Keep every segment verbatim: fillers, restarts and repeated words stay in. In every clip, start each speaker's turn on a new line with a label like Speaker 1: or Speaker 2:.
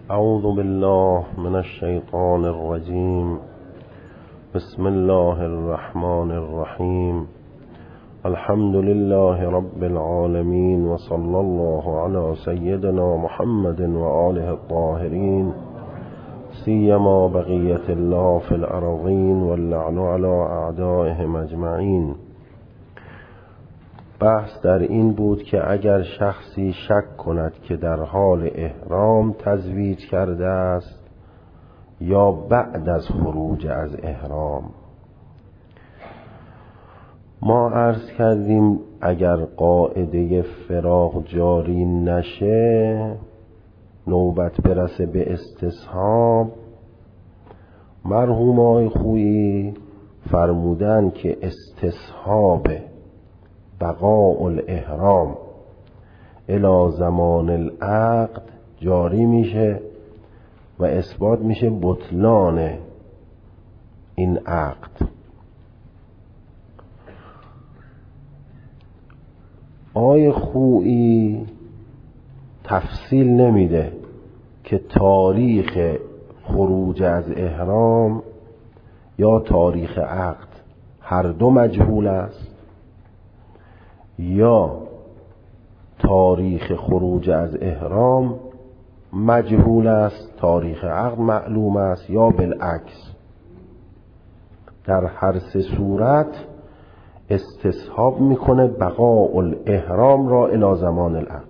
Speaker 1: اعوذ بالله من الشیطان الرجیم. بسم الله الرحمن الرحیم. الحمد لله رب العالمین و صلی الله علی سیدنا محمد و آله الطاهرین، سیما بقیت الله فی الارضین واللعن علی اعدائهم اجمعین. بحث در این بود که اگر شخصی شک کند که در حال احرام تزویج کرده است یا بعد از خروج از احرام. ما عرض کردیم اگر قاعده فراق جاری نشه، نوبت برسه به استصحاب، مرحوم آقای خویی فرمودن که استصحاب بقاء الاحرام الی زمان العقد جاری میشه و اثبات میشه بطلان این عقد. آقای خویی تفصیل نمیده که تاریخ خروج از احرام یا تاریخ عقد هر دو مجهول است یا تاریخ خروج از احرام مجهول است، تاریخ عقد معلوم است، یا بالعکس. در هر سه صورت استصحاب میکنه بقاء الاحرام را الی زمان العقد.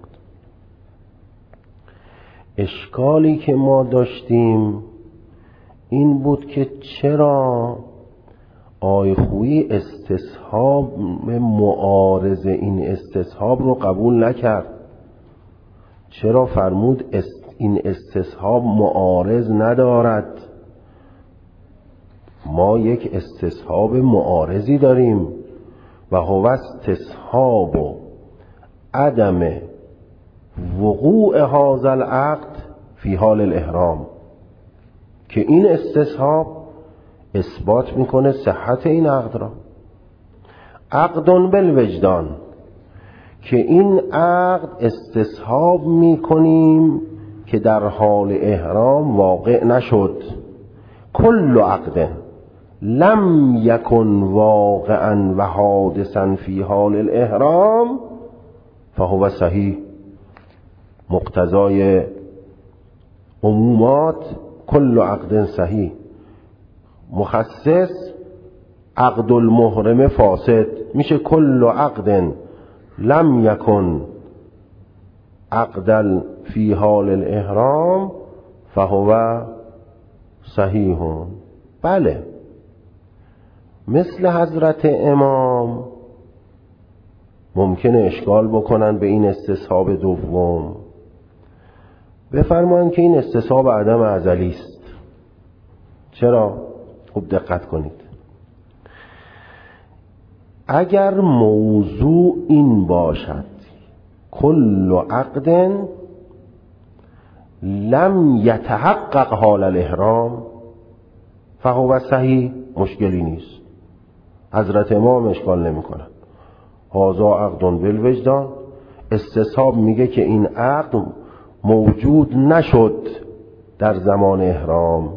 Speaker 1: اشکالی که ما داشتیم این بود که چرا آقای خویی استصحاب معارض این استصحاب رو قبول نکرد؟ چرا فرمود این استصحاب معارض ندارد؟ ما یک استصحاب معارضی داریم و هو استصحاب و عدم وقوع هذا العقد فی حال الاحرام، که این استصحاب اثبات میکنه صحت این عقد را. عقد بالوجدان، که این عقد استصحاب میکنیم که در حال احرام واقع نشد. کل عقد لم یکن واقعا و حادثا فی حال الاحرام فهو صحیح. مقتضای عمومات کل عقد صحیح، مخصص عقد المحرم فاسد میشه کل عقد لم یکن عقدا فی حال الاحرام فهو صحیح. بله، مثل حضرت امام ممکنه اشکال بکنن به این استصحاب دوم، بفرمایند که این استصحاب عدم ازلی است. چرا؟ خوب دقت کنید. اگر موضوع این باشد کل عقد لم یتحقق حال الاحرام فهو صحیح، مشکلی نیست، حضرت امام اشکال نمی کنند. هذا عقد بالوجدان، استصحاب میگه که این عقد موجود نشد در زمان احرام.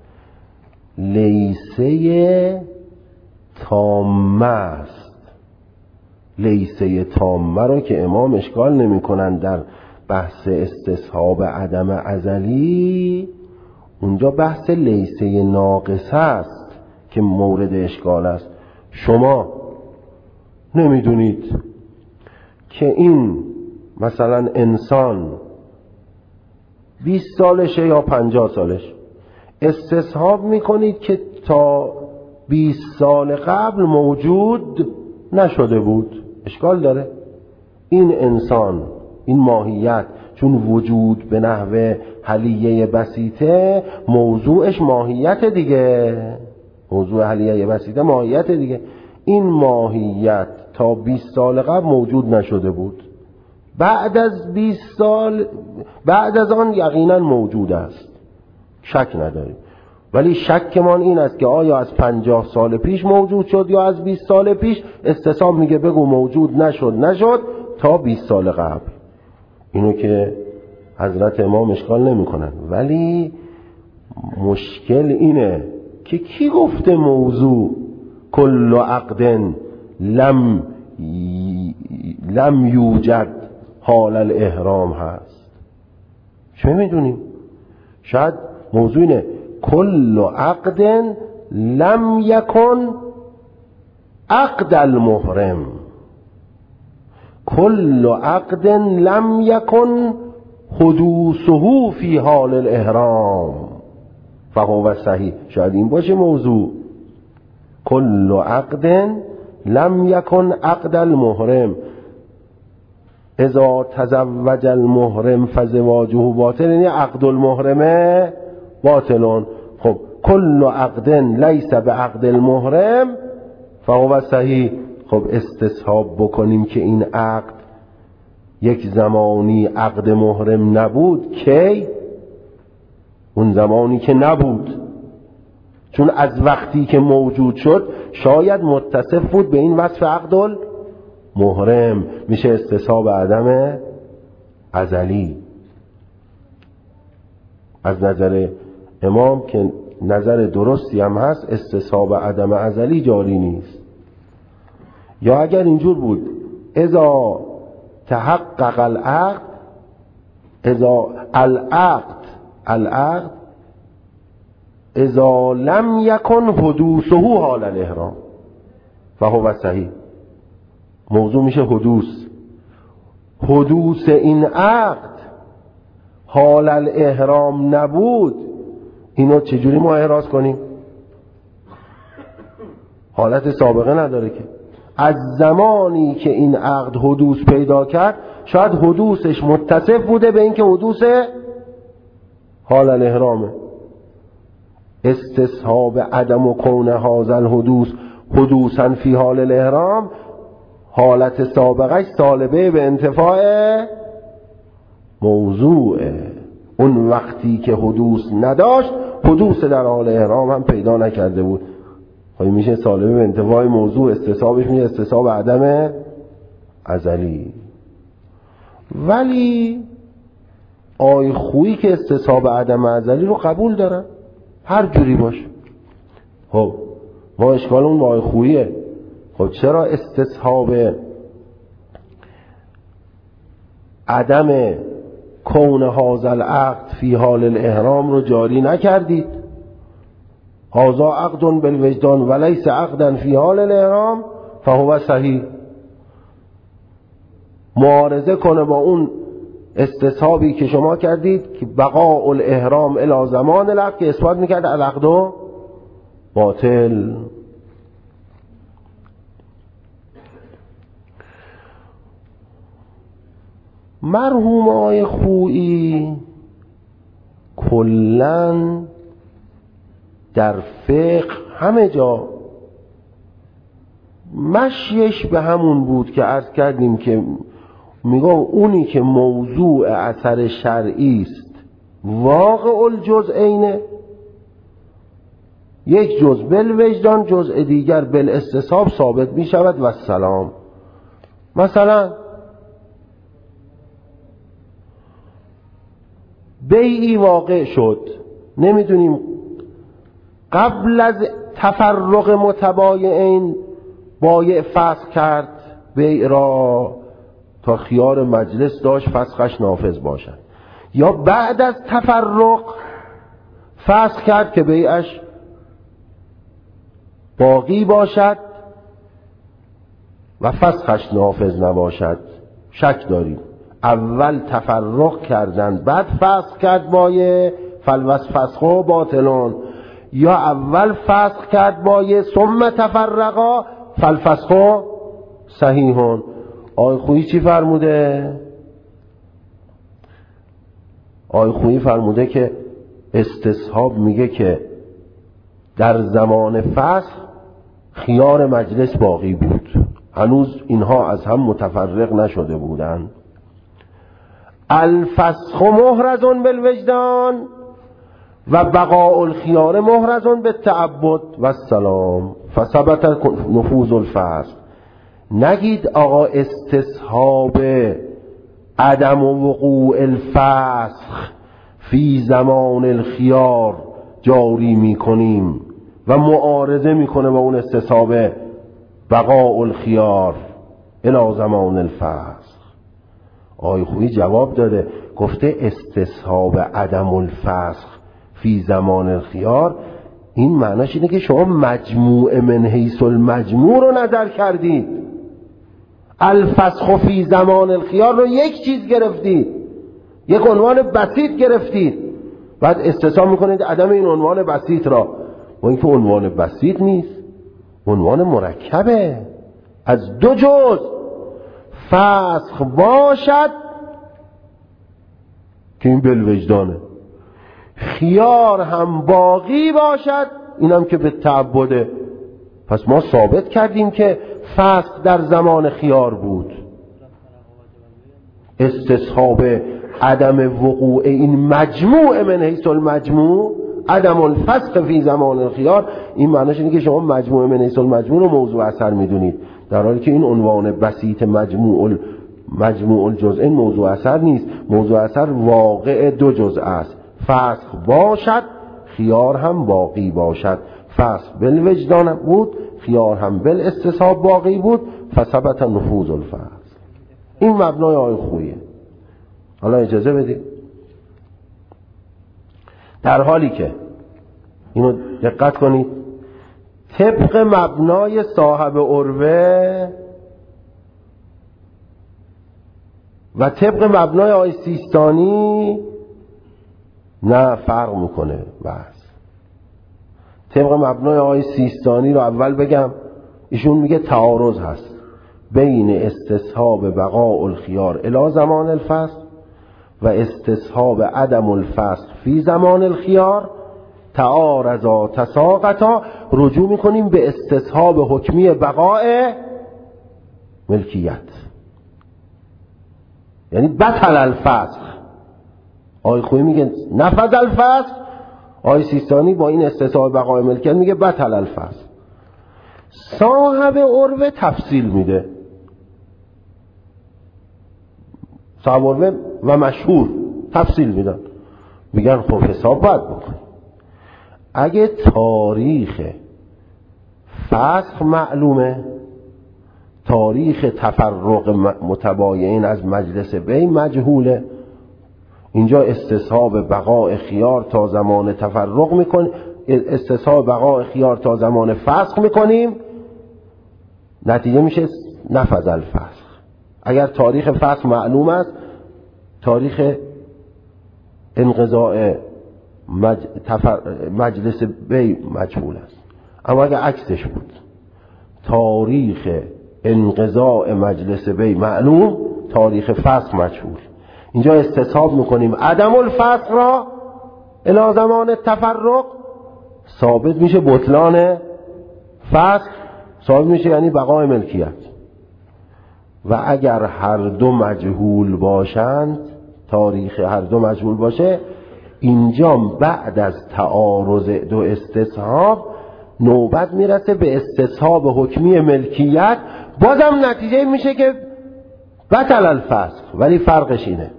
Speaker 1: لیسه تامه است. لیسه تامه رو که امام اشکال نمی کنند در بحث استصحاب عدم ازلی، اونجا بحث لیسه ناقصه است که مورد اشکال است. شما نمیدونید که این مثلا انسان بیست سالشه یا پنجاه سالش، استصحاب میکنید که تا بیست سال قبل موجود نشده بود. اشکال داره؟ این انسان، این ماهیت، چون وجود به نحو حلیه بسیطه، موضوعش ماهیت دیگه، موضوع حلیه بسیطه ماهیت دیگه. این ماهیت تا بیست سال قبل موجود نشده بود، بعد از بیست سال بعد از آن یقینا موجود است، شک نداریم. ولی شکمان این است که آیا از پنجاه سال پیش موجود شد یا از بیست سال پیش. استصحاب میگه بگو موجود نشد نشد تا بیست سال قبل. اینو که حضرت امام اشکال نمی کنن. ولی مشکل اینه که کی گفته موضوع کل عقد لم لم یوجد حال الاحرام هست؟ چه میدونیم؟ شاید موضوع اینه کل عقد لم یکن عقد المحرم، کل عقد لم یکن حدوثه فی حال الاحرام فهو صحیح. شاید این باشه موضوع کل عقد لم یکن عقد المحرم اذا تزوج المحرم فزواجه باطل، یعنی عقد المحرمه باطلون. خب کل عقد لیس به عقد المحرم فهو صحیح. خب استصحاب بکنیم که این عقد یک زمانی عقد محرم نبود. کی؟ اون زمانی که نبود، چون از وقتی که موجود شد شاید متصف بود به این وصف عقد محرم، میشه استصحاب عدم ازلی. از نظر امام که نظر درستی هم هست، استصحاب عدم ازلی جاری نیست. یا اگر اینجور بود اذا تحقق العقد، اذا العقد العقد اذا لم یکن حدوثه حال الاحرام فهو صحیح. موضوع میشه حدوث. حدوث این عقد حال الاحرام نبود، اینو چجوری ما احراز کنیم؟ حالت سابقه نداره که. از زمانی که این عقد حدوث پیدا کرد شاید حدوثش متصف بوده به اینکه حدوث حال الاحرامه. استصحاب عدم و کون هذا الحدوث حدوثا فی حال الاحرام، حالت سابقش سالبه به انتفاع موضوعه. اون وقتی که حدوث نداشت، حدوث در حال احرام هم پیدا نکرده بود، خواهی میشه سالبه به انتفاع موضوع. استصحابش میشه استصحاب عدم ازلی. ولی آی خویی که استصحاب عدم ازلی رو قبول دارن، هر جوری باشه. خب ما اشکالمون با آی خوییه. خب چرا استصحاب عدم کون هذا العقد فی حال الاحرام رو جاری نکردید؟ هذا عقد بالوجدان ولیس عقدا فی حال الاحرام فهو صحیح. معارضه کنه با اون استصحابی که شما کردید که بقاء الاحرام الی زمان العقد، که اثبات میکرد العقد باطل. مرحوم آقای خویی کلن در فقه همه جا مشیش به همون بود که عرض کردیم که میگم اونی که موضوع اثر شرعی است واقع الجزئینه، یک جزء بالوجدان جزء دیگر بالاستصحاب ثابت می شود و سلام. مثلا بیعی واقع شد، نمیدونیم قبل از تفرق متبایعین بایع فسخ کرد بیع را تا خیار مجلس داشت فسخش نافذ باشد، یا بعد از تفرق فسخ کرد که بیعش باقی باشد و فسخش نافذ نباشد. شک داریم. اول تفرق کردن بعد فسخ کرد بایع فالوس فسخو باطلون، یا اول فسخ کرد بایع ثم تفرقا فالفسخو صحیحون. آقای خویی چی فرموده؟ آقای خویی فرموده که استصحاب میگه که در زمان فسخ خیار مجلس باقی بود، هنوز اینها از هم متفرق نشده بودند. الفسخ محرز بالوجدان و بقاء الخیار محرز بالتعبد و السلام فثبت نفوذ الفسخ. نگید آقا استصحاب عدم وقوع الفسخ فی زمان الخیار جاری میکنیم و معارضه میکنه با اون استصحاب بقاء الخیار الی زمان الفسخ. آقای خویی جواب داده، گفته استصحاب عدم الفسخ فی زمان الخیار، این معناش اینه که شما مجموع من حیث المجموع رو نظر کردید، الفسخ فی زمان الخیار رو یک چیز گرفتید، یک عنوان بسیط گرفتید، بعد استصحاب میکنید عدم این عنوان بسیط را. و اینکه عنوان بسیط نیست، عنوان مرکبه از دو جز. فسخ باشد که این بالوجدانه، خیار هم باقی باشد، اینم که به تعبده. پس ما ثابت کردیم که فسخ در زمان خیار بود. استصحاب عدم وقوع این مجموع من حیث المجموع، عدم الفسخ فی زمان الخیار، این معناش اینه که شما مجموع من حیث المجموع رو موضوع اثر میدونید، در حالی که این عنوان بسیط مجموع مجموع الجزء موضوع اثر نیست. موضوع اثر واقع دو جزء است، فسخ باشد خیار هم باقی باشد. فسخ بالوجدان بود، خیار هم بالاستصحاب باقی بود، فثبت نفوذ الفسخ. این مبنای آقای خوییه. حالا اجازه بدید، در حالی که اینو دقت کنید، طبق مبنای صاحب عروه و طبق مبنای آقای سیستانی نه فرق میکنه. بس طبق مبنای آقای سیستانی رو اول بگم، ایشون میگه تعارض هست بین استصحاب بقاء الخیار الی زمان الفسخ و استصحاب عدم الفسخ فی زمان الخیار. تعارضا تساقطا، رجوع میکنیم به استصحاب حکمی بقاء ملکیت، یعنی بطل الفسخ. آقای خویی میگه نفذ الفسخ، آقای سیستانی با این استصحاب بقاء ملکیت میگه بطل الفسخ. صاحب عروه تفصیل میده، صاحب عروه و مشهور تفصیل میدن، میگن خب حساب باید بکنی. اگه تاریخ فسخ معلومه، تاریخ تفرق متباین از مجلس بی مجهوله، اینجا استصحاب بقاء خیار تا زمان تفرق میکنیم، استصحاب بقاء خیار تا زمان فسخ میکنیم، نتیجه میشه نفذ الفسخ. اگر تاریخ فسخ معلوم است، تاریخ انقضاء مج... تفر... مجلس بی مجهول است. اما اگر عکسش بود، تاریخ انقضاء مجلس بی معلوم، تاریخ فسخ مجهول، اینجا استصحاب میکنیم عدم الفسخ را الی زمان تفرق، ثابت میشه بطلان فسخ، ثابت میشه یعنی بقای ملکیت. و اگر هر دو مجهول باشند، تاریخ هر دو مجهول باشه، اینجا بعد از تعارض دو استصحاب نوبت میرسه به استصحاب حکمی ملکیت، بازم نتیجه میشه که بطل الفسخ. ولی فرقش اینه،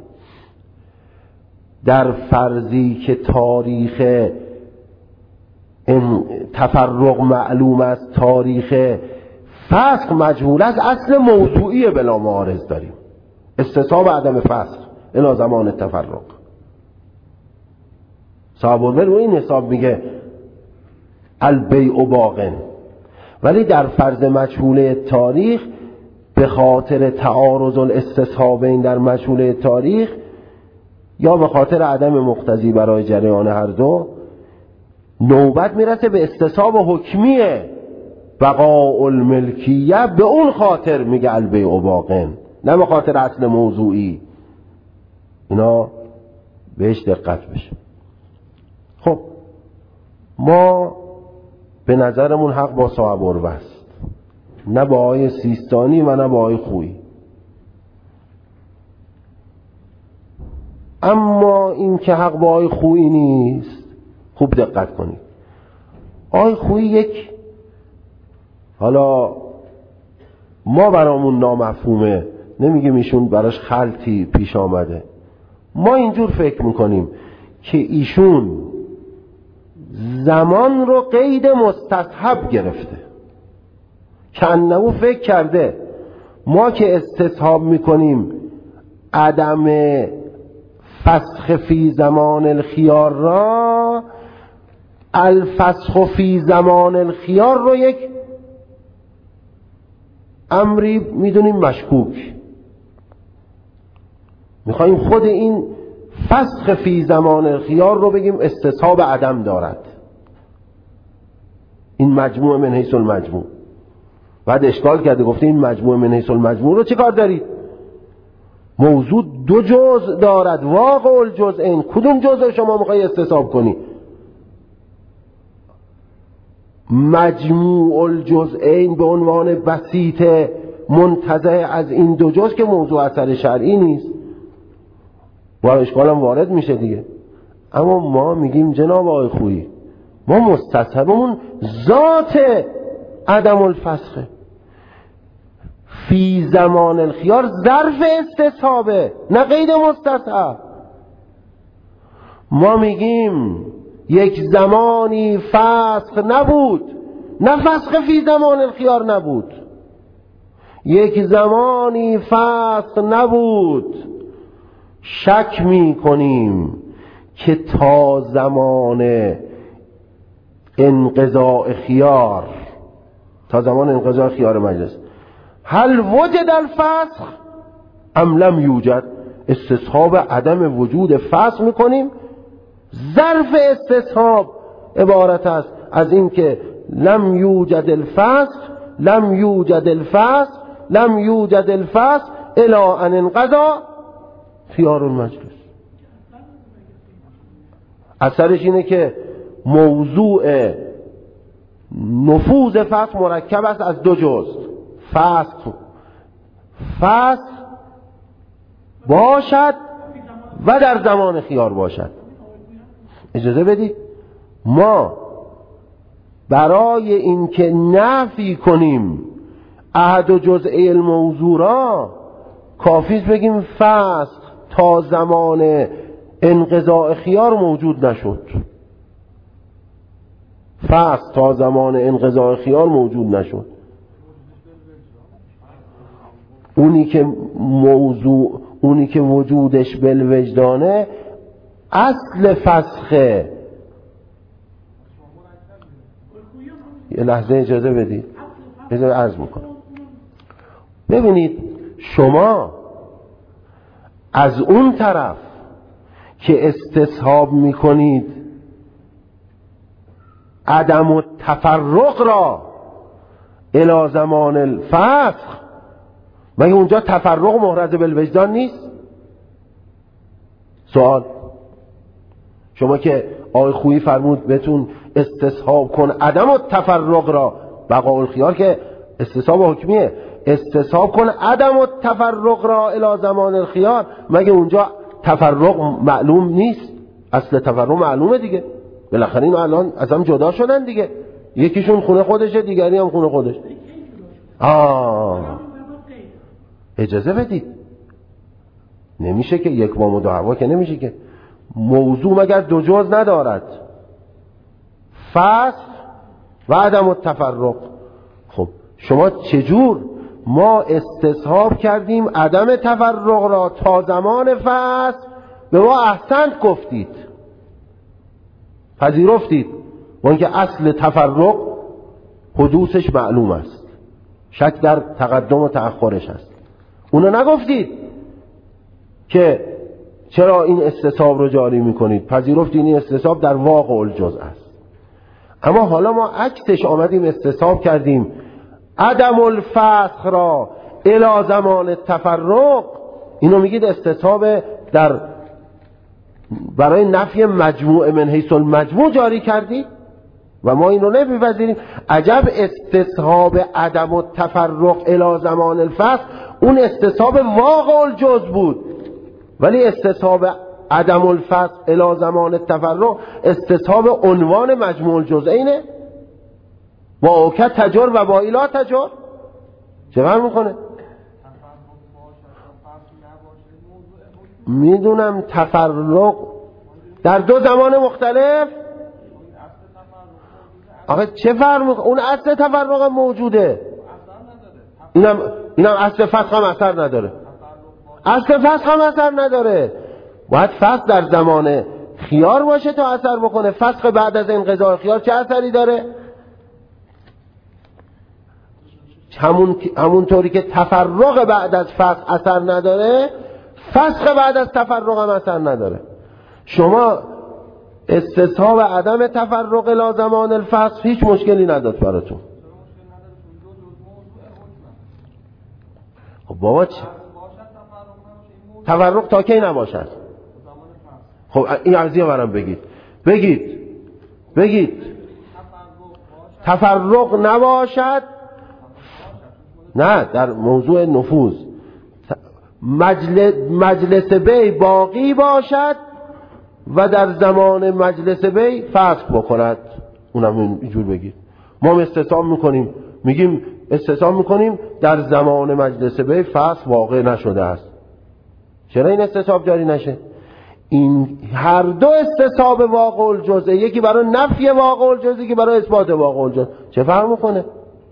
Speaker 1: در فرضی که تاریخ تفرق معلوم است، تاریخ فسخ مجهول است، اصل موضوعی بلا معارض داریم، استصحاب عدم فسخ الی زمان تفرق. صاحب عروه رو این حساب میگه البیع باقن. ولی در فرض مجهول تاریخ، به خاطر تعارض الاستصحابین در مجهول تاریخ یا به خاطر عدم مقتضی برای جریان هر دو، نوبت میرسه به استصحاب حکمی بقاء الملکیه. به اون خاطر میگه البیع باقن، نه به خاطر اصل موضوعی. اینا بهش دقت بشه. خب ما به نظرمون حق با صاحب عروه است، نه با آقای سیستانی و نه با آقای خویی. اما این که حق با آقای خویی نیست، خوب دقت کنید. آقای خویی یک، حالا ما برامون نامفهومه، نمیگیم ایشون براش خلطی پیش آمده. ما اینجور فکر میکنیم که ایشون زمان رو قید مستصحب گرفته، که انه فکر کرده ما که استصحاب میکنیم عدم فسخ فی زمان الخیار را، الفسخ فی زمان الخیار رو یک امری میدونیم مشکوک، میخواییم خود این فسخ فی زمان الخیار رو بگیم استصحاب عدم دارد. این مجموع من حیث المجموع. بعد اشکال کرده گفته این مجموع من حیث المجموع رو چه کار دارید؟ موضوع دو جزء دارد، واقع الجزئین، کدوم جزء شما میخوای استصحاب کنی؟ مجموع الجزئین به عنوان بسیط منتزع از این دو جزء که موضوع اثر شرعی نیست، با اشکالم وارد میشه دیگه. اما ما میگیم جناب آقای خویی، ما مستصحبمون ذات عدم الفسخه. فی زمان الخیار ظرف استصحابه، نه قید مستصحب. ما میگیم یک زمانی فسخ نبود، نه فسخ فی زمان الخیار نبود. یک زمانی فسخ نبود، شک می کنیم که تا زمان انقضاء خیار، تا زمان انقضاء خیار مجلس، هل وجد الفسخ ام لم یوجد، استصحاب عدم وجود فسخ می کنیم. ظرف استصحاب عبارت است از این که لم یوجد الفسخ، لم یوجد الفسخ، لم یوجد الفسخ الی ان انقضا خیار المجلس. اثرش اینه که موضوع نفوذ فسخ مرکب است از دو جزء، فسخ فسخ باشد و در زمان خیار باشد. اجازه بدید ما برای اینکه نفی کنیم احد و جزئی الموضوع را، کافیست بگیم فسخ تا زمان انقضاء خیار موجود نشد، فسخ تا زمان انقضاء خیار موجود نشد. اونی که موضوع، اونی که وجودش بالوجدانه اصل فسخه. یه لحظه اجازه بدید، اجازه عرض میکنم. ببینید شما از اون طرف که استصحاب میکنید عدم التفرق را الی زمان الفسخ، مگه اونجا تفرق محرز بالوجدان نیست؟ سوال، شما که آقای خویی فرمود بهتون استصحاب کن عدم التفرق را، بقاء الخیار که استصحاب حکمیه، استصحاب کن عدم التفرق را الی زمان الخیار، مگه اونجا تفرق معلوم نیست؟ اصل تفرق معلومه دیگه، بالاخره این الان از هم جدا شدن دیگه، یکیشون خونه خودشه دیگری هم خونه خودش. آه اجازه بدید، نمیشه که یک وام و دو هوا که نمیشه که. موضوع مگر دو جز ندارد، فسخ و عدم التفرق. خب شما چجور ما استصحاب کردیم عدم تفرق را تا زمان فسخ، به ما احسنت گفتید، پذیرفتید، و اینکه اصل تفرق حدوثش معلوم است، شک در تقدم و تأخرش است. اونو نگفتید که چرا این استصحاب رو جاری میکنید، پذیرفتید این استصحاب در واقع الجزء است. اما حالا ما عکسش آمدیم استصحاب کردیم عدم الفسخ را الی زمان التفرق. اینو میگید استصحاب در برای نفی مجموع من حیث المجموع جاری کردید و ما این رو نمیپذیریم. عجب استصحاب عدم التفرق الی زمان الفسخ اون استصحاب واقع الجزء بود، ولی استصحاب عدم الفسخ الی زمان التفرق استصحاب عنوان مجموع الجزئینه، با اوکت تجر و با ایلا تجر. چه فرق میکنه؟ میدونم تفرق در دو زمان مختلف. آخه چه فرق میکنه؟ اون اصل تفرق هم موجوده، اینم اینم اصل فسخ هم اثر نداره. اصل فسخ هم اثر نداره. باید فسخ در زمان خیار باشه تا اثر بکنه. فسخ بعد از انقضاء خیار چه اثری داره؟ همون همونطوری که تفرق بعد از فسخ اثر نداره، فسخ بعد از تفرق هم اثر نداره. شما استصحاب و عدم تفرق لا زمان الفسخ هیچ مشکلی نداد براتون. خب بابا چه؟ تفرق تا کی نباشد؟ خب این عرضیه برام بگید بگید بگید تفرق نباشد. نه، در موضوع نفوذ مجلس, مجلس بی باقی باشد و در زمان مجلس بی فسخ بکند. اونم اینجور بگید. ما استصحاب میکنیم، میگیم استصحاب میکنیم در زمان مجلس بی فسخ واقع نشده است. چرا این استصحاب جاری نشه؟ این هر دو استصحاب واقع الجزء، یکی برای نفی واقع الجزء، یکی برای اثبات واقع الجزء. چه فرق میکنه؟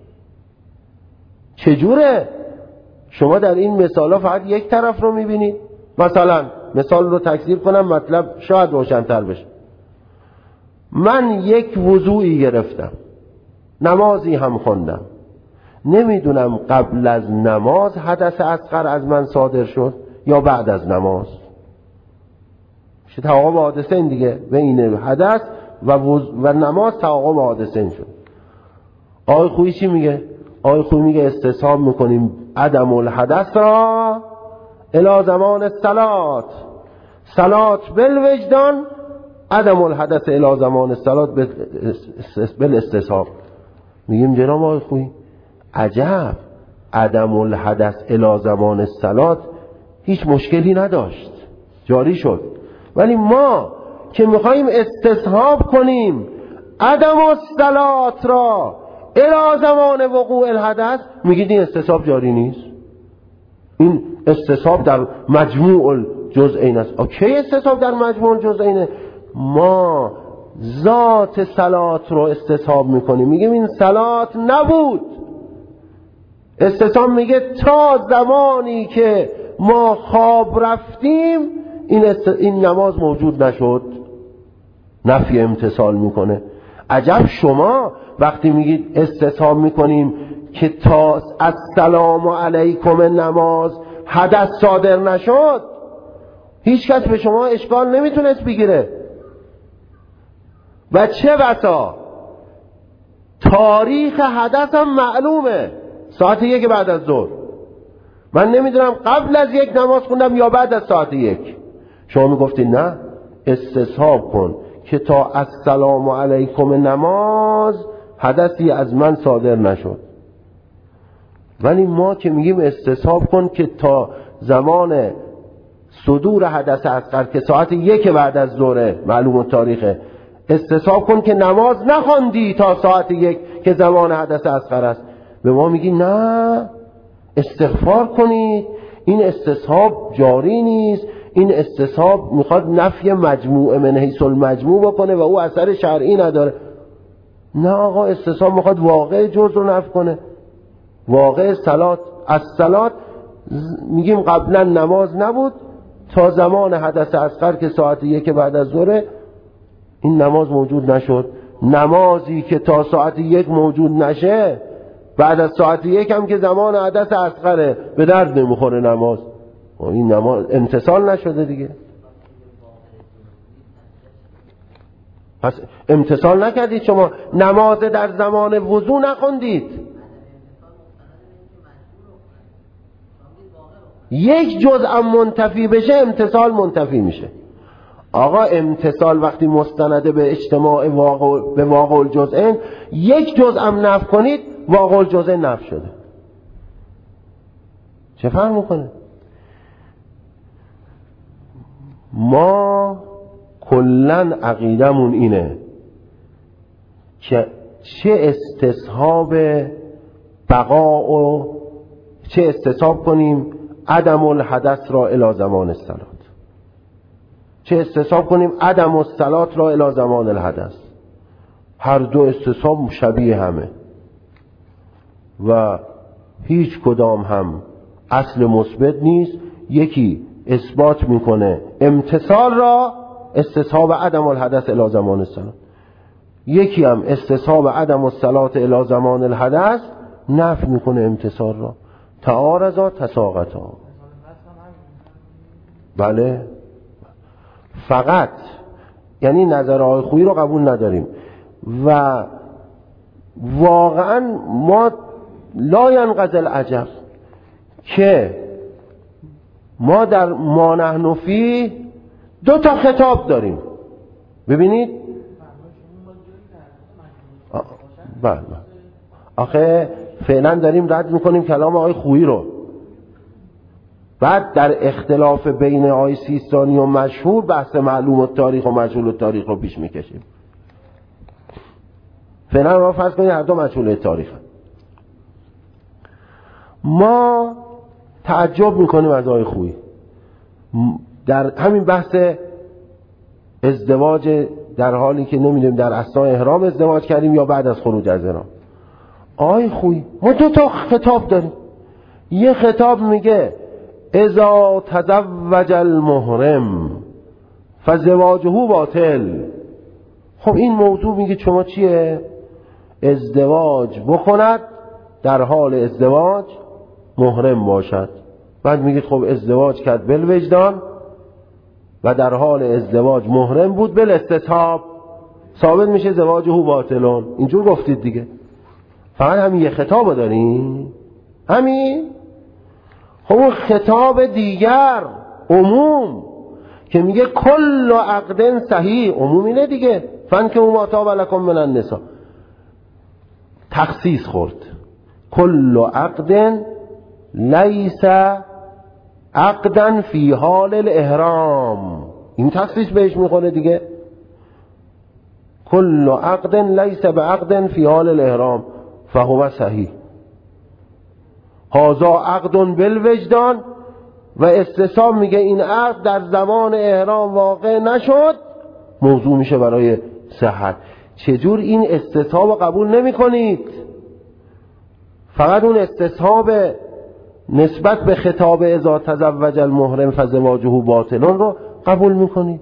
Speaker 1: چجوره؟ شما در این مثالا فقط یک طرف رو میبینید. مثلا مثال رو تکثیر کنم مطلب شاید روشن‌تر بشه. من یک وضوعی گرفتم، نمازی هم خوندم، نمیدونم قبل از نماز حدث اصغر از من صادر شد یا بعد از نماز. میشه تعاقب حادثین دیگه، بین حدث و, وز... و نماز تعاقب حادثین شد. آقای خویی چی میگه؟ آقای خویی میگه استصحاب میکنیم عدم الحدث را الی زمان الصلات، صلات بالوجدان، عدم الحدث الی زمان الصلات بالاستصحاب. میگیم جناب آقای خویی عجب، عدم الحدث الی زمان الصلات هیچ مشکلی نداشت، جاری شد. ولی ما که میخواییم استصحاب کنیم عدم الصلات را الی زمان وقوع الحدث، میگید این استصحاب جاری نیست. این استصحاب در مجموع الجزئین است. کی استصحاب در مجموع الجزئینه؟ ما ذات صلات رو استصحاب میکنیم، میگیم این صلات نبود. استصحاب میگه تا زمانی که ما خواب رفتیم این, است... این نماز موجود نشد. نفی امتصال میکنه. عجب شما وقتی میگید استصحاب میکنیم که تا السلام علیکم نماز حدث صادر نشد، هیچ کس به شما اشکال نمیتونست بگیره. و چه بسا تاریخ حدث هم معلومه، ساعت یک بعد از ظهر. من نمیدونم قبل از یک نماز خوندم یا بعد از ساعت یک. شما میگفتی نه، استصحاب کن که تا السلام علیکم نماز حدثی از من صادر نشد. ولی ما که میگیم استصحاب کن که تا زمان صدور حدث اصغر که ساعت یک بعد از ظهر معلوم تاریخه، استصحاب کن که نماز نخواندی تا ساعت یک که زمان حدث اصغر است. به ما میگی نه، استغفار کنید، این استصحاب جاری نیست. این استصحاب میخواد نفی مجموع من حیث المجموع بکنه و او اثر شرعی نداره. نه آقا، استصحاب میخواد واقع جز رو نفی کنه. واقع صلات، از صلات میگیم قبلا نماز نبود تا زمان حدث اصغر که ساعت یک بعد از ظهر این نماز موجود نشد. نمازی که تا ساعت یک موجود نشه بعد از ساعت یک هم که زمان حدث اصغره به درد نمیخوره نماز. این نماز امتصال نشده دیگه. پس امتصال نکردید شما، نماز در زمان وضو نخوندید. یک جزء منتفی بشه امتصال منتفی میشه. آقا امتصال وقتی مستنده به اجتماع واقع به واقع الجزئین، یک جزء هم نفی کنید واقع الجزئین نفی شده. چه فرق میکنه؟ ما کلن عقیدمون اینه که چه استصحاب بقا و چه استصحاب کنیم عدم الحدث را الی زمان الصلات. چه استصحاب کنیم عدم الصلات را الی زمان الحدث. هر دو استصحاب شبیه همه و هیچ کدام هم اصل مثبت نیست. یکی اثبات میکنه امتصال را، استصحاب عدم الحدث الی زمان الصلات، یکی هم استصحاب عدم الصلات الی زمان الحدث نفی میکنه امتصال را. تعارضا تساقطا. بله، فقط یعنی نظر آقای خویی رو قبول نداریم و واقعا ما لا ینقضی العجب که ما در ما نحن فیه دو تا خطاب داریم. ببینید بله، آخه فعلا داریم رد میکنیم کلام آقای خویی رو، بعد در اختلاف بین آقای سیستانی و مشهور بحث معلوم التاریخ و مجهول التاریخ رو پیش میکشیم. فعلا ما فرض کنیم هر دو مجهول التاریخ. ما تعجب میکنیم از آقای خویی در همین بحث ازدواج، در حالی که نمیدونیم در اثناء احرام ازدواج کردیم یا بعد از خروج از احرام. آقای خویی ما دو تا خطاب داریم. یه خطاب میگه اذا تزوج المحرم فزواجه باطل. خب این موضوع میگه شما چیه؟ ازدواج بکند در حال ازدواج محرم باشد. بعد میگید خب ازدواج کرد بالوجدان و در حال ازدواج محرم بود بالاستصحاب، ثابت میشه زواجه باطلون. اینجور گفتید دیگه. فقط همین یه خطاب داریم، همین. خب اون خطاب دیگر عموم که میگه کل عقد صحیح، عموم اینه دیگه، فن که ما طاب لکم من النساء، تخصیص خورد. کل عقد لیس عقدا فی حال الاحرام، این تخصیص بهش میخوره دیگه. کل عقد لیس بعقد فی حال الاحرام فهو صحیح. هذا عقد بالوجدان و استصحاب میگه این عقد در زمان احرام واقع نشد، موضوع میشه برای صحت. چجور این استصحاب قبول نمی کنید؟ فقط اون استصحاب نسبت به خطاب اذا تزوج المحرم فزواجه باطلون رو قبول میکنید.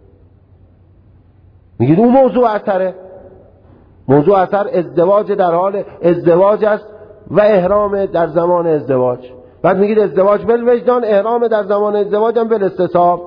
Speaker 1: میگید اون موضوع اثره، موضوع اثر ازدواج در حال ازدواج است و احرام در زمان ازدواج. بعد میگید ازدواج بالوجدان، احرام در زمان ازدواج هم بالاستصحاب.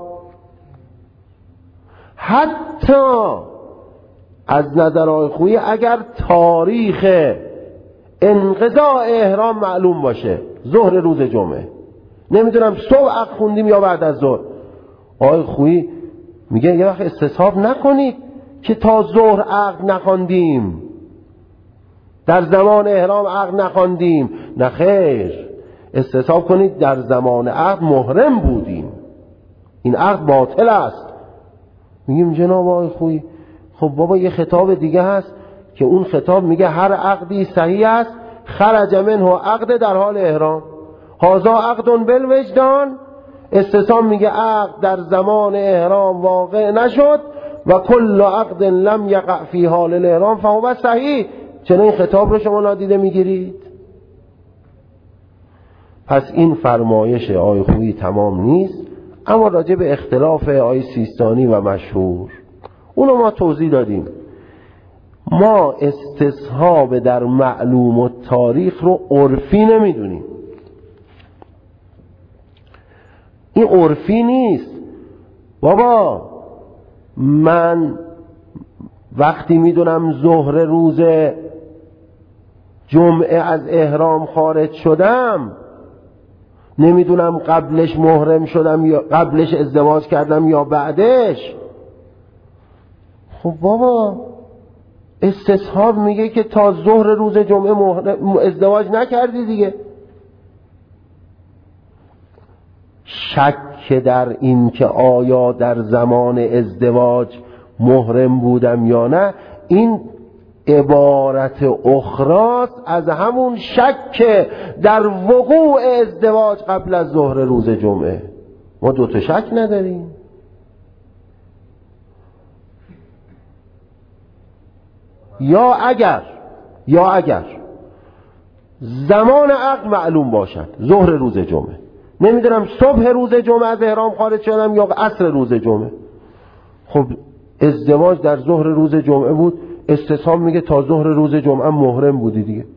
Speaker 1: حتی از نظر آقای خویی اگر تاریخ انقضاء احرام معلوم باشه، ظهر روز جمعه، نمیدونم صبح عقد خوندیم یا بعد از ظهر، آقای خویی میگه یه وقت استصحاب نکنید که تا ظهر عقد نخواندیم، در زمان احرام عقد نخواندیم. نه خیر، استصحاب کنید در زمان عقد محرم بودیم، این عقد باطل است. میگیم جناب آقای خویی خب بابا یه خطاب دیگه هست که اون خطاب میگه هر عقدی صحیح است خرج منه عقد در حال احرام. هذا عقد بالوجدان، استصحاب میگه عقد در زمان احرام واقع نشد و کل عقد لم یقع فی حال الاحرام فهو صحیح. چرا این خطاب رو شما نادیده میگیرید؟ پس این فرمایش آقای خویی تمام نیست. اما راجع به اختلاف آقای سیستانی و مشهور، اونو ما توضیح دادیم. ما استصحاب در معلوم و تاریخ رو عرفی نمیدونیم. این عرفی نیست. بابا من وقتی میدونم ظهر روز جمعه از احرام خارج شدم، نمیدونم قبلش محرم شدم یا قبلش ازدواج کردم یا بعدش. خب بابا استصحاب میگه که تا ظهر روز جمعه محرم ازدواج نکردی دیگه. شک در این که آیا در زمان ازدواج محرم بودم یا نه، این عبارت اخراست از همون شک در وقوع ازدواج قبل از ظهر روز جمعه. ما دو تا شک نداریم. یا اگر یا اگر زمان عقد معلوم باشد، ظهر روز جمعه، نمیدونم صبح روز جمعه از احرام خارج شدم یا عصر روز جمعه. خب ازدواج در ظهر روز جمعه بود، استصحاب میگه تا ظهر روز جمعه محرم بودی دیگه.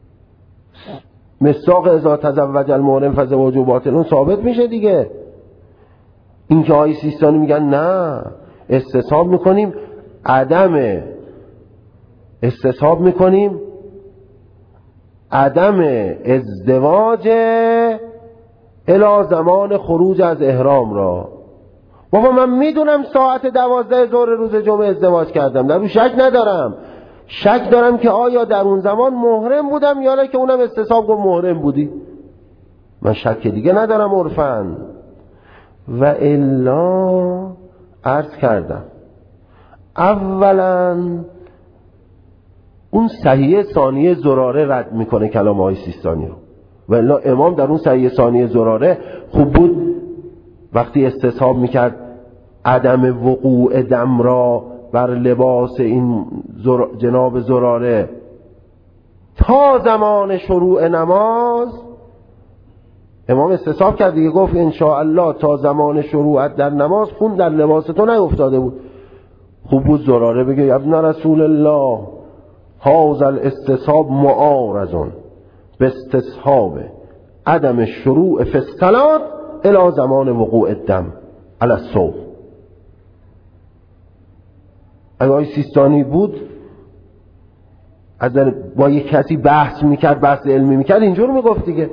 Speaker 1: مصداق اذا تزوج المحرم فزواجه باطل ثابت میشه دیگه. این که آقای سیستانی میگن نه، استصحاب میکنیم عدم استصحاب میکنیم عدم ازدواج الی زمان خروج از احرام را. بابا من میدونم ساعت دوازده ظهر روز جمعه ازدواج کردم، در اون شک ندارم. شک دارم که آیا در اون زمان محرم بودم یا نه که اونم استصحاب گفت محرم بودی. من شک دیگه ندارم عرفاً. و الا عرض کردم اولا اون صحیح ثانیه زراره رد میکنه کلام آقای سیستانی رو. و الا امام در اون صحیح ثانیه زراره خوب بود وقتی استصحاب میکرد عدم وقوع دم را بر لباس این زر... جناب زراره تا زمان شروع نماز. امام استصحاب کرد دیگه، گفت انشاءالله تا زمان شروعت در نماز خون در لباس تو نیفتاده بود. خوب بود زراره بگه ابن رسول الله هذا الاستصحاب معارض باستصحاب عدم شروع فی الصلاة الی زمان وقوع الدم علی الصوم. اگه آقای سیستانی بود از با یک کسی بحث میکرد، بحث علمی میکرد، اینجور میگفت دیگه.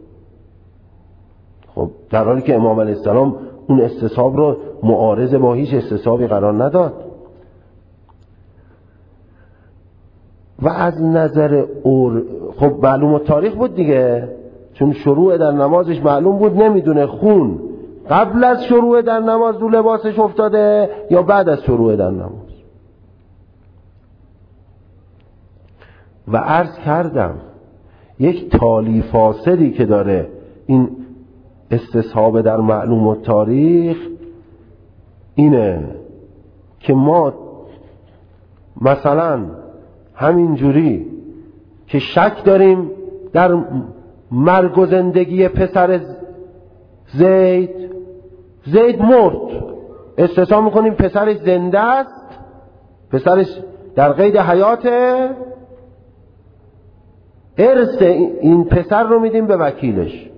Speaker 1: خب در حالی که امام علیه السلام اون استصحاب رو معارض با هیچ استصحابی قرار نداد. و از نظر اور خب معلوم تاریخ بود دیگه، چون شروع در نمازش معلوم بود، نمیدونه خون قبل از شروع در نماز رو لباسش افتاده یا بعد از شروع در نماز. و عرض کردم یک تالی فاسدی که داره این استصحاب در معلوم التاریخ اینه که ما مثلا همینجوری که شک داریم در مرگ و زندگی پسر زید، زید مرد، استصحاب میکنیم پسرش زنده است، پسرش در قید حیاته، ارث این پسر رو میدیم به وکیلش.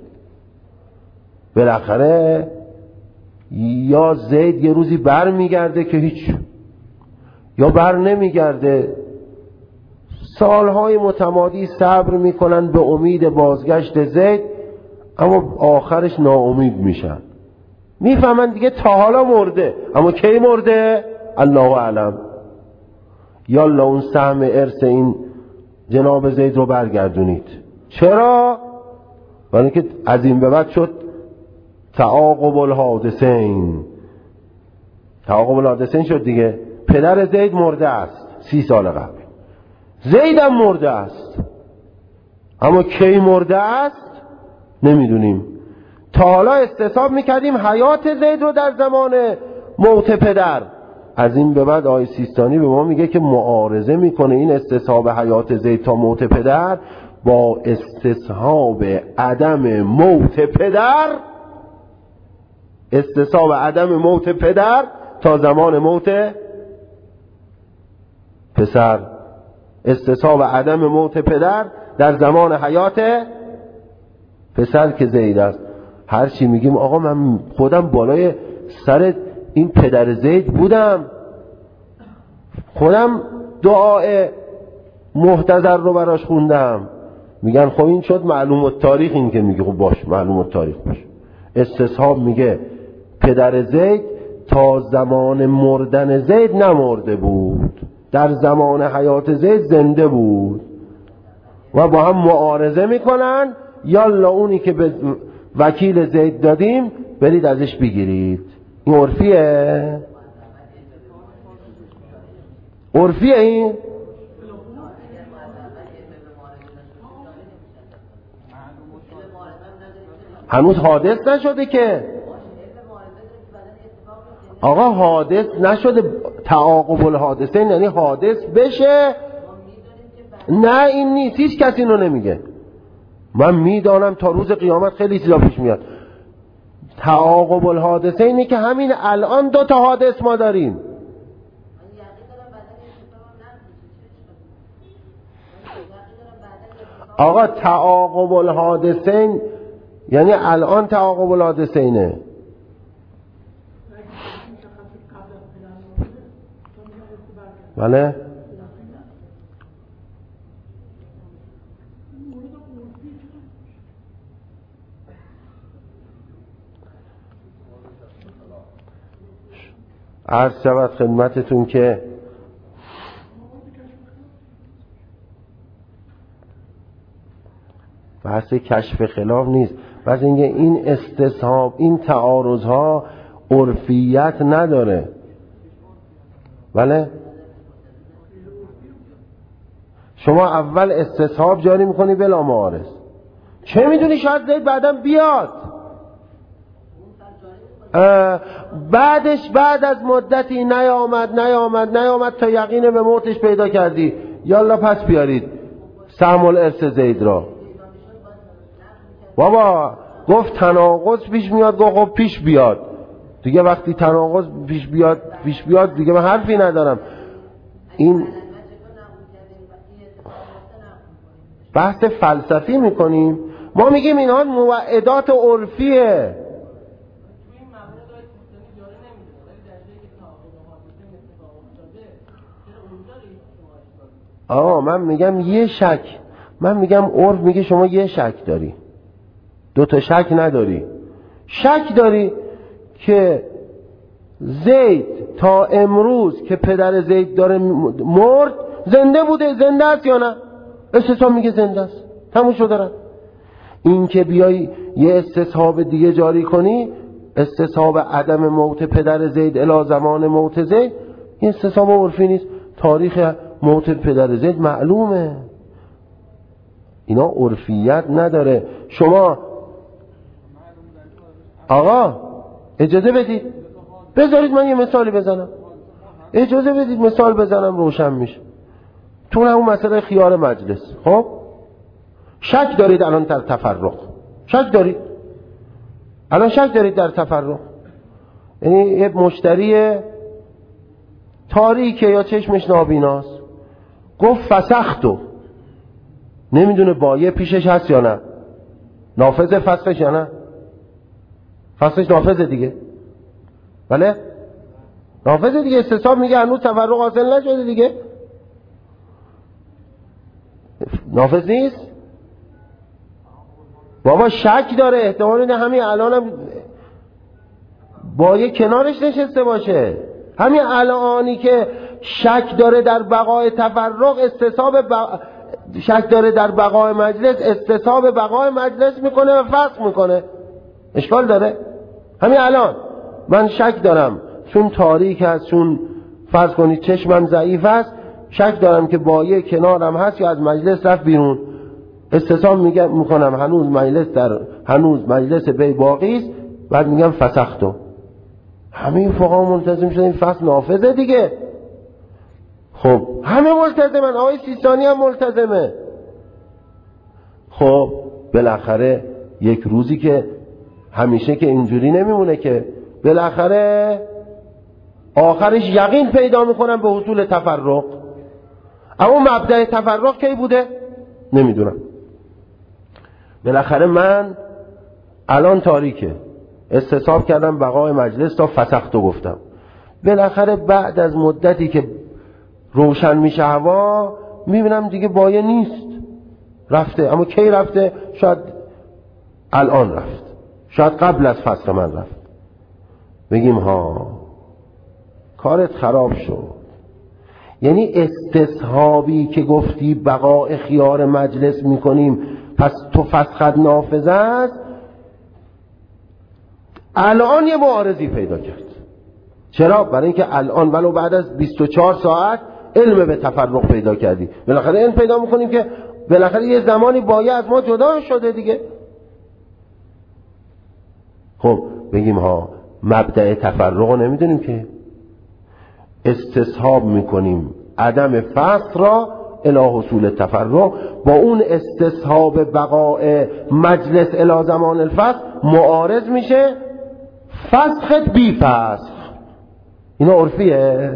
Speaker 1: بالاخره یا زید یه روزی بر میگرده که هیچ، یا بر نمیگرده، سالهای متمادی صبر میکنن به امید بازگشت زید، اما آخرش ناامید میشن، میفهمن دیگه تا حالا مرده، اما کی مرده الله اعلم. یالا اون سهم ارث این جناب زید رو برگردونید. چرا؟ برای که از این به بعد شد تعاقب الحادثین، تعاقب الحادثین شد دیگه. پدر زید مرده است سی سال قبل، زیدم مرده است، اما کی مرده است نمیدونیم. تا حالا استصحاب میکردیم حیات زید رو در زمان موت پدر. از این به بعد آقای سیستانی به ما میگه که معارضه میکنه این استصحاب حیات زید تا موت پدر با استصحاب عدم موت پدر، استصحاب عدم موت پدر تا زمان موت پسر، استصحاب عدم موت پدر در زمان حیات پسر که زید است. هر چی میگیم آقا من خودم بالای سر این پدر زید بودم، خودم دعای محتضر رو براش خوندم. میگن خب این شد معلوم التاریخ. این که میگه خب باش معلوم التاریخ باش. استصحاب میگه پدر زید تا زمان مردن زید نمرده بود، در زمان حیات زید زنده بود و با هم معارضه میکنن. یالا اونی که به وکیل زید دادیم برید ازش بگیرید. این عرفیه؟ عرفیه این؟ هنوز حادث نشده که آقا، حادث نشده. تعاقب الحادثین یعنی حادث بشه نه این نیست، هیچ کسی اینو نمیگه. من میدانم تا روز قیامت خیلی چیزا پیش میاد. تعاقب الحادثه اینه که همین الان دو تا حادث ما داریم. آقا تعاقب الحادثین یعنی الان تعاقب الحادثینه. بله عرض شود خدمتتون که بحث کشف خلاف نیست، بس اینکه این استصحاب این تعارض ها عرفیت نداره. بله شما اول استصحاب جاری میکنی بلا معارض، چه میدونی شاید زید بعدم بیاد، بعدش بعد از مدتی نیامد نیامد نیامد تا یقین به موتش پیدا کردی، یالا پس بیارید سهم الارث زید را. بابا گفت تناقض پیش میاد، گفت خب پیش بیاد دیگه. وقتی تناقض پیش بیاد پیش بیاد دیگه من حرفی ندارم. این بحث فلسفی میکنیم، ما میگیم اینها موعدات عرفیه. آه من میگم یه شک، من میگم عرف میگه شما یه شک داری، دو تا شک نداری. شک داری که زید تا امروز که پدر زید داره مرد زنده بوده، زنده است یا نه؟ استصحاب میگه زنده است، تموم شد. دارن این که بیای یه استصحاب دیگه جاری کنی، استصحاب عدم موت پدر زید الی زمان موت زید، این استصحاب عرفی نیست. تاریخ موت پدر زید معلومه، اینا عرفیت نداره. شما آقا اجازه بدید بذارید من یه مثالی بزنم، اجازه بدید مثال بزنم روشن میشه. تو همون مسئله خیار مجلس، خب شک دارید الان در تفرق، شک دارید الان شک دارید در تفرق، یعنی یه مشتری تاریکه یا چشمش نابیناست، گفت فسختو، نمیدونه بایه پیشش هست یا نه، نافذ فسخش یا نه، فسخش نافذه دیگه. بله نافذه دیگه، استصحاب میگه هنوز تفرق حاصل نشده دیگه، نافذ نیست. بابا شک داره، احتمال اینه همین الانم بایه کنارش نشسته باشه. همین الانی که شک داره در بقای تفرق، استصحاب بق... شک داره در بقای مجلس، استصحاب بقای مجلس میکنه و فسخ میکنه. اشکال داره؟ همین الان من شک دارم چون تاریک هست، چون فرض کنید چشمم ضعیف است، شک دارم که بایه کنارم هست یا از مجلس رفت بیرون، استصحاب میگم میکنم هنوز مجلس در هنوز مجلس بی باقی است، بعد میگم فسختو. همه فقها ملتزم شدن این فصل نافذه دیگه. خب همه ملتزمن، آقای سیستانی هم ملتزمه. خب بالاخره یک روزی که همیشه که اینجوری نمیمونه که، بالاخره آخرش یقین پیدا میکنم به حصول تفرق. اما مبدأ تفرق کی بوده؟ نمیدونم. بالاخره من الان تاریکه، استصحاب کردم بقای مجلس تا فسختو گفتم. بالاخره بعد از مدتی که روشن میشه هوا، میبینم دیگه بایه نیست، رفته. اما کی رفته؟ شاید الان رفت، شاید قبل از فسخ من رفت. بگیم ها کارت خراب شد. یعنی استصحابی که گفتی بقای خیار مجلس میکنیم پس تو فسخت نافذ است، الان یه معارضی پیدا کرد. چرا؟ برای اینکه الان ولو بعد از بیست و چهار ساعت علم به تفرق پیدا کردی. بالاخره علم پیدا میکنیم که بالاخره یه زمانی بایه از ما جدا شده دیگه. خب بگیم ها مبدأ تفرق رو نمیدونیم که، استصحاب میکنیم عدم فسخ را الی حصول تفرق، با اون استصحاب بقاء مجلس الی زمان الفسخ معارض میشه فسخت بی فسخ. اینا عرفیه؟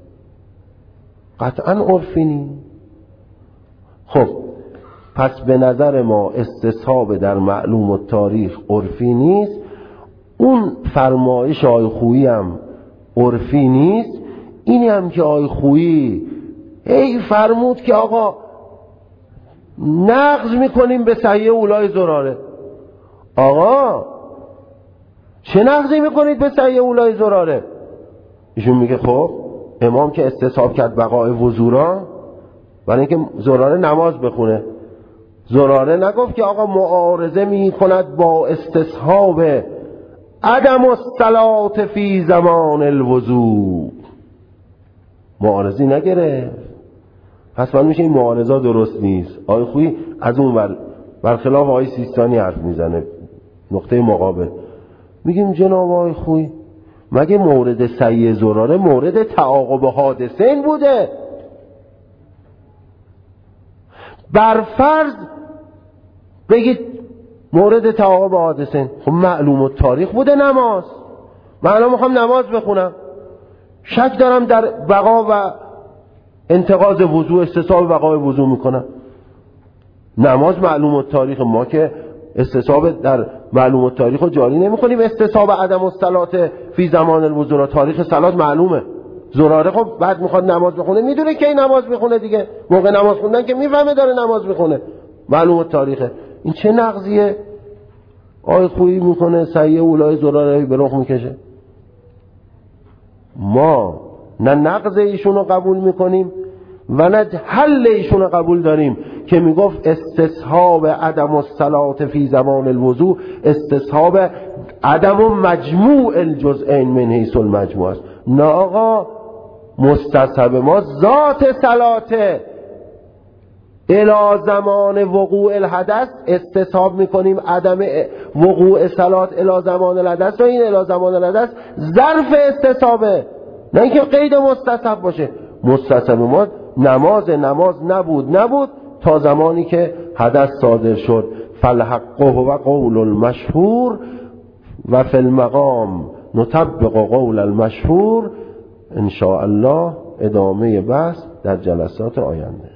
Speaker 1: قطعا عرفی نی. خب پس به نظر ما استصحاب در معلوم التاریخ عرفی نیست، اون فرمایش آی خویی هم عرفی نیست. اینی هم که آی خویی ای فرمود که آقا نقض میکنیم به صحیح اولای زراره. آقا چه نقضی میکنید به صحیح اولای زراره؟ ایشون میگه خب امام که استصحاب کرد بقای وضورا برای اینکه زراره نماز بخونه، زراره نگفت که آقا معارضه میکند با استصحاب عدم الصلاة فی زمان الوضوء، معارضی نگرفت. پس من میشه این معارضه درست نیست. آقای خویی از اون ور برخلاف آقای سیستانی حرف میزنه، نقطه مقابل. میگیم جناب آقای خویی مگه مورد سعی زراره مورد تعاقب حادثین بوده؟ بر فرض بگید مورد تعاقب حادثین، خب معلوم التاریخ بوده نماز، من الان میخوام نماز بخونم، شک دارم در بقا و انتقاض وضوء، استصحاب بقای وضوء میکنم. نماز معلوم التاریخ، ما که استصحاب در معلوم التاریخ رو جاری نمی کنیم. استصحاب عدم الصلاة فی زمان الوضوء، تاریخ صلات معلومه. زراره خب بعد میخواد نماز بخونه، میدونه که این نماز میخونه دیگه، موقع نماز خوندن که میفهمه داره نماز میخونه، معلوم التاریخه. این چه نقضیه آی خویی میکنه صحیح اولای زراره به رخ میکشه؟ ما نه نقض ایشون رو قبول میکنیم و نه حل ایشون رو قبول داریم که میگفت استصحاب عدم الصلاة فی زمان الوضوء استصحاب عدم مجموع الجزئین من حیث المجموع است. نه آقا، مستصحب ما ذات صلاته الی زمان وقوع الحدث، استصحاب میکنیم عدم وقوع صلات الی زمان الحدث و این الی زمان الحدث ظرف استصحابه، نه اینکه قید مستصحب باشه. مستصحب ما نماز نماز نبود نبود تا زمانی که حدث صادر شد. فالحق و قول المشهور و فی المقام نطبق قول المشهور. ان شاء الله ادامه بحث در جلسات آینده.